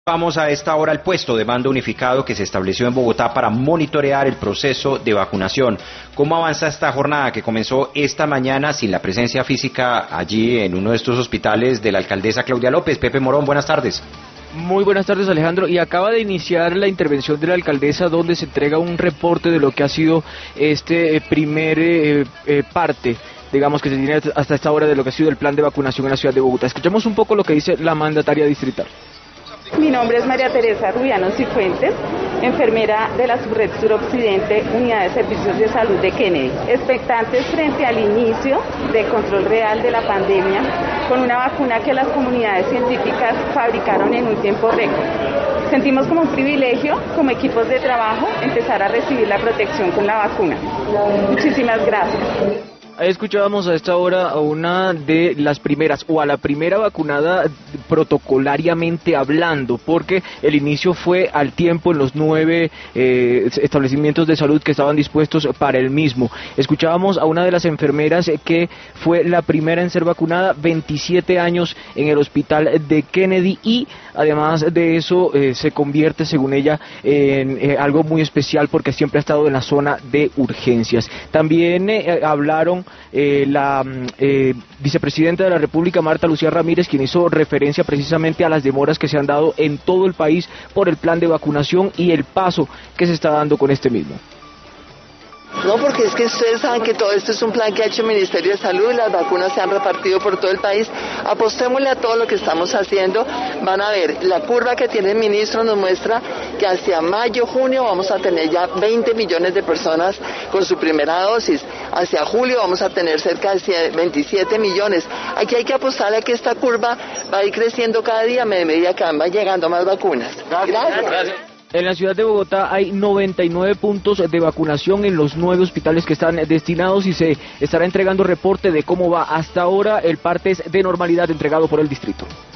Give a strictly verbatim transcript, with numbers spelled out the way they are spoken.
Vamos a esta hora al puesto de mando unificado que se estableció en Bogotá para monitorear el proceso de vacunación. ¿Cómo avanza esta jornada que comenzó esta mañana sin la presencia física allí en uno de estos hospitales de la alcaldesa Claudia López? Pepe Morón, buenas tardes. Muy buenas tardes, Alejandro, y acaba de iniciar la intervención de la alcaldesa donde se entrega un reporte de lo que ha sido este primer eh, eh, parte, digamos, que se tiene hasta esta hora de lo que ha sido el plan de vacunación en la ciudad de Bogotá. Escuchemos un poco lo que dice la mandataria distrital. Mi nombre es María Teresa Rubiano Cifuentes, enfermera de la Subred Suroccidente, Unidad de Servicios de Salud de Kennedy. Expectantes frente al inicio de control real de la pandemia con una vacuna que las comunidades científicas fabricaron en un tiempo récord. Sentimos como un privilegio, como equipos de trabajo, empezar a recibir la protección con la vacuna. Muchísimas gracias. Ahí escuchábamos a esta hora a una de las primeras, o a la primera vacunada protocolariamente hablando, porque el inicio fue al tiempo en los nueve eh, establecimientos de salud que estaban dispuestos para el mismo. Escuchábamos a una de las enfermeras que fue la primera en ser vacunada, veintisiete años en el hospital de Kennedy, y además de eso eh, se convierte, según ella, en eh, algo muy especial porque siempre ha estado en la zona de urgencias. También eh, hablaron Eh, la eh, vicepresidenta de la República, Marta Lucía Ramírez, quien hizo referencia precisamente a las demoras que se han dado en todo el país por el plan de vacunación y el paso que se está dando con este mismo. No, porque es que ustedes saben que todo esto es un plan que ha hecho el Ministerio de Salud, las vacunas se han repartido por todo el país. Apostémosle a todo lo que estamos haciendo. Van a ver, la curva que tiene el ministro nos muestra que hacia mayo, junio vamos a tener ya veinte millones de personas con su primera dosis. Hacia julio vamos a tener cerca de veintisiete millones. Aquí hay que apostarle a que esta curva va a ir creciendo cada día a medida que van llegando más vacunas. Gracias. Gracias. En la ciudad de Bogotá hay noventa y nueve puntos de vacunación en los nueve hospitales que están destinados y se estará entregando reporte de cómo va hasta ahora el parte de normalidad entregado por el distrito.